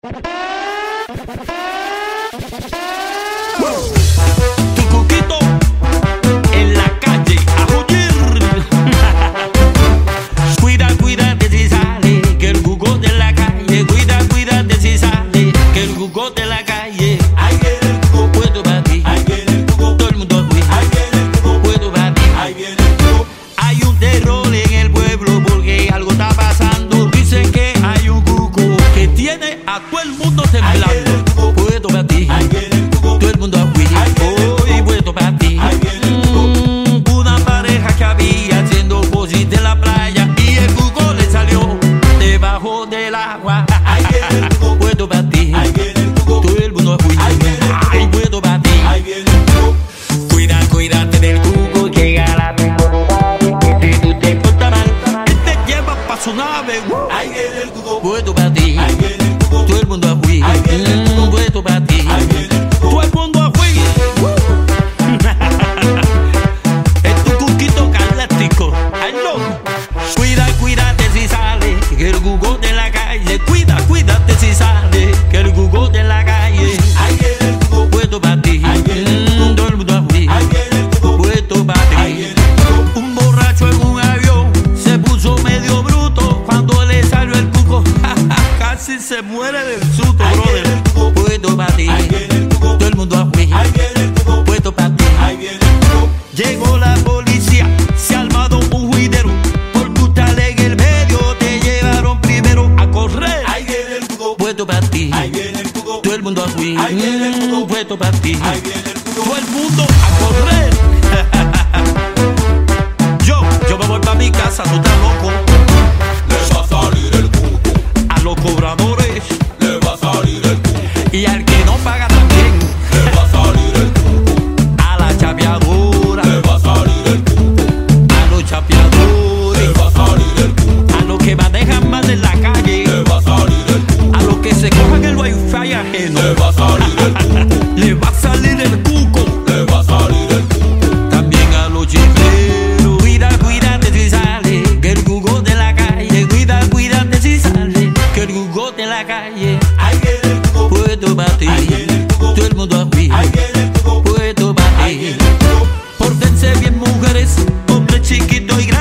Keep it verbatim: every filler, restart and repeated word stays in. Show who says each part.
Speaker 1: Tu cuquito en la calle a joder. Cuida, cuídate si sale, que el jugo de la calle. Cuida, cuídate si sale, que el jugo de la calle.
Speaker 2: Ahí viene el cuco,
Speaker 1: Puedo para ti,
Speaker 2: ahí viene el cuco,
Speaker 1: todo el mundo fui.
Speaker 2: ahí viene el cuco,
Speaker 1: Puedo para ti.
Speaker 2: ahí viene el cuco.
Speaker 1: Hay un terror en el pueblo porque algo está pasando. Dicen que hay un cuco que tiene a todo el mundo temblando. Puedo para ti,
Speaker 2: Ahí viene el cuco,
Speaker 1: todo el mundo fui.
Speaker 2: Ahí viene el
Speaker 1: Hoy puedo para ti.
Speaker 2: ahí viene el cuco.
Speaker 1: Mm, Una pareja que había haciendo posis de la playa y el cuco le salió debajo del agua.
Speaker 2: Ahí viene el cuco,
Speaker 1: Puedo para ti,
Speaker 2: ahí viene el cuco,
Speaker 1: todo el mundo fui.
Speaker 2: Ahí viene el cuco.
Speaker 1: Ay, puedo para ti.
Speaker 2: ahí viene el cuco.
Speaker 1: Cuida, cuídate del cuco que llega la si tú te portas mal, él te lleva pa' su nave.
Speaker 2: Ahí viene el cuco,
Speaker 1: Puedo para ti,
Speaker 2: ahí viene el cuco,
Speaker 1: todo el mundo a fui.
Speaker 2: Ahí viene el cuco.
Speaker 1: Puedo para ti,
Speaker 2: ahí viene el cuco.
Speaker 1: todo el mundo a fui. Es tu cuquito galáctico. Ay, no. Cuida, cuídate si sale, que el jugo de la calle. Cuida, cuídate si sale, que el jugo de la calle.
Speaker 2: Ahí viene el cuco,
Speaker 1: Puedo para ti,
Speaker 2: Ahí viene el cuco.
Speaker 1: todo el mundo a fui.
Speaker 2: ahí viene el cuco,
Speaker 1: Puedo para
Speaker 2: ahí
Speaker 1: ti.
Speaker 2: viene el cuco.
Speaker 1: Un borracho en un avión se puso medio bruto cuando le salió el cuco. Casi se muere del susto,
Speaker 2: Ahí
Speaker 1: brother.
Speaker 2: viene el cuco.
Speaker 1: Puedo para ti,
Speaker 2: Ahí viene el cuco,
Speaker 1: todo el mundo a fui.
Speaker 2: ahí viene el cuco,
Speaker 1: Puedo para ti.
Speaker 2: ahí viene el cuco.
Speaker 1: Llegó la policía, se ha armado un juidero. Por tu tal en el medio te llevaron primero a correr.
Speaker 2: Ahí viene el cuco,
Speaker 1: Puedo para ti,
Speaker 2: ahí viene el cuco,
Speaker 1: todo el mundo a fui.
Speaker 2: Ahí viene el cuco.
Speaker 1: Puedo para ti,
Speaker 2: ahí viene el cuco.
Speaker 1: todo el mundo a correr. Yo, yo me voy para mi casa, tú estás loco.
Speaker 2: Le va a salir el cuco,
Speaker 1: A los cobradores
Speaker 2: le va a salir el cuco,
Speaker 1: y al que no paga también.
Speaker 2: le va a salir el cuco,
Speaker 1: A la chapeadora,
Speaker 2: le va a salir el cuco,
Speaker 1: a los
Speaker 2: le
Speaker 1: chapeadores,
Speaker 2: va a salir el cuco,
Speaker 1: a los que manejan mal en la calle,
Speaker 2: le va a salir el cuco,
Speaker 1: a los que se cojan el wifi ajeno.
Speaker 2: le va a salir el cuco,
Speaker 1: Le va a salir el cuco.
Speaker 2: le va a salir el cuco.
Speaker 1: También a los chifleros. Cuida, cuídate si sale, que el jugo de la calle. Cuida, cuídate si sale, que el jugo de la calle.
Speaker 2: Ahí viene el cuco,
Speaker 1: Puedo para ti,
Speaker 2: Ahí viene el cuco.
Speaker 1: todo el mundo a fui.
Speaker 2: ahí viene el cuco,
Speaker 1: Puedo para
Speaker 2: ahí
Speaker 1: ti.
Speaker 2: viene el cuco.
Speaker 1: Pórtense bien, mujeres, hombres chiquitos y